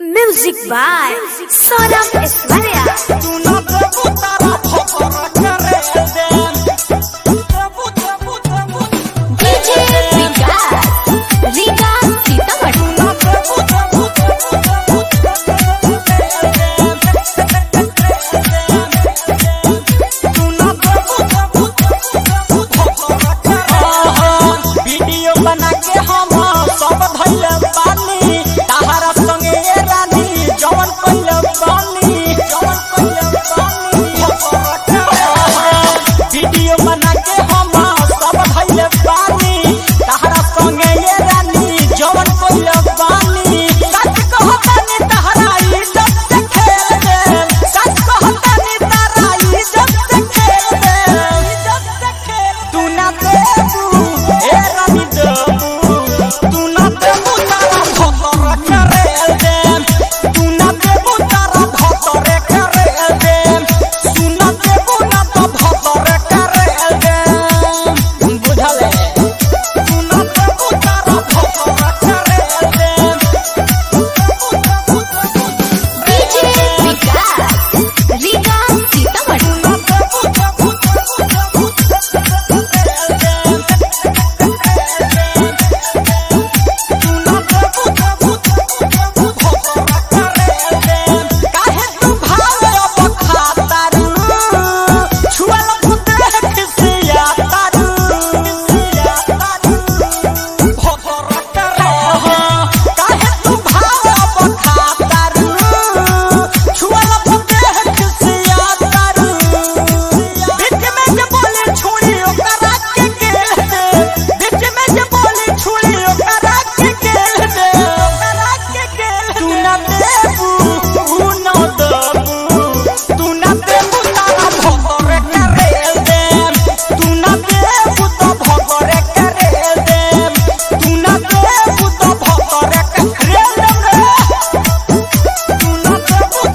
Music by Saurabh Aishwarya. DJ Vikas, Riga Sitamarhi. Video बना के हम सब धइल बानी ताहरा संगे रानी जवन कइल बानी वीडियो बना के हम सब धइल बानी ताहरा संगे रानी जवन कइल बानी सच कहतानी ताहरा इज्जत से खेल दे सच कहतानी तारा इज्जत से खेल दे तू ना देबू ए रानी देबू तू ना देबू तारा भतर करेल दे तू ना देबू तारा भतर करेल दे तू ना देबू ना तो भतर करेल दे बुझले तू ना देबू तारा भतर करेल दे DJ Vikas, Riga Sitamarhi. काहे तू भाव बखातारू छुअल फुटे खिसिया तारू भतर करे काहे तू भाव बखातारू छुअल फुटे खिसिया तारू बीच में जे बोले छुड़ी ओकरा के गेल दे बीच में जे बोले छुड़ी ओकरा के गेल दे तू ना देबू तू ना देबू तू ना देबू तारा भतर करेल दे तू ना देबू तो भतर करेल दे तू ना देबू तो भतर करेल दे तू ना देबू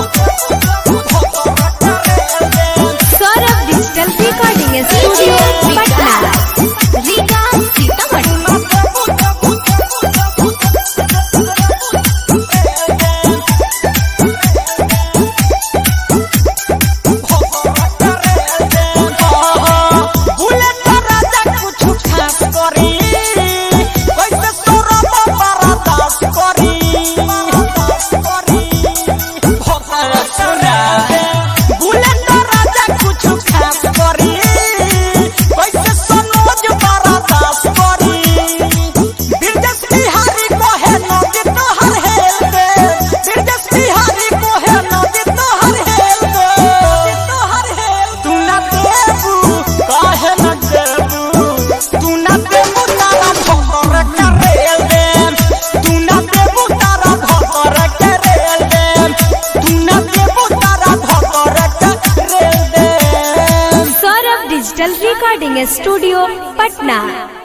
भतर करेल दे Saurabh Digital Recording Studio, Patna. Riga Sitamarhi. Bullet राजा कुछ खास करी कैसे सौरभ बर्दाश्त करी बुलेट राजा कुछ खास करी कैसे सनोज बर्दाश्त करी बिरजस बिहारी कोहे नदी तोहर हेल दे बिरजस बिहारी कोहे नदी तोहर हेल दे तू ना देबू काहे ना देबू तू ना देबू तारा भतर करेल दे तू ना देबू तारा भतर करेल दे तू ना देबू तारा भतर करेल दे Saurabh Digital Recording Studio, Patna.